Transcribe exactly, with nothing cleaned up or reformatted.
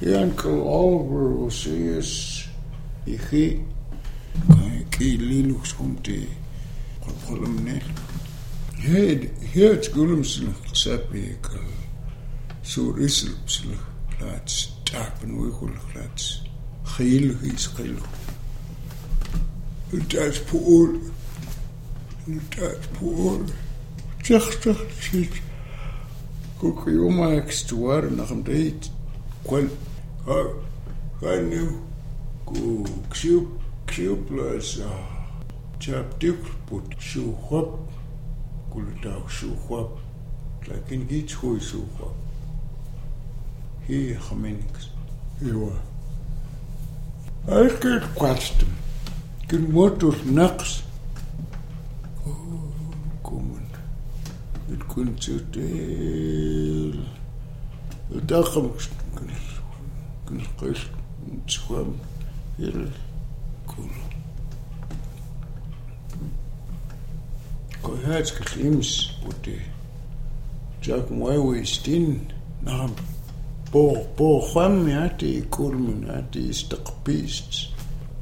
Uncle Oliver will see us. He key Linux Humti. Head here at Gulumsl, Sapik, so Risselpsl, Plats, Tap and Wiggle Plats. Heel, he's Hill. That's poor. That's poor. Just a shit. Cook you my extra nach dem Date. Qual, I knew. Go, cube, cube plus, chap dick, put shoe hop. Gultau shoe hop. Like in Gitch, who is shoe hop. He, Haminix. He was. I can't catch them. Good motor knocks. Oh, come on. It couldn't tell. The Dacham can catch swim. He'll cool. Go ahead, Klims, but the Jack Mway Stin. Now, Bo, Bo, Ham, Yati, Kulman, Yati, Stuck Beasts.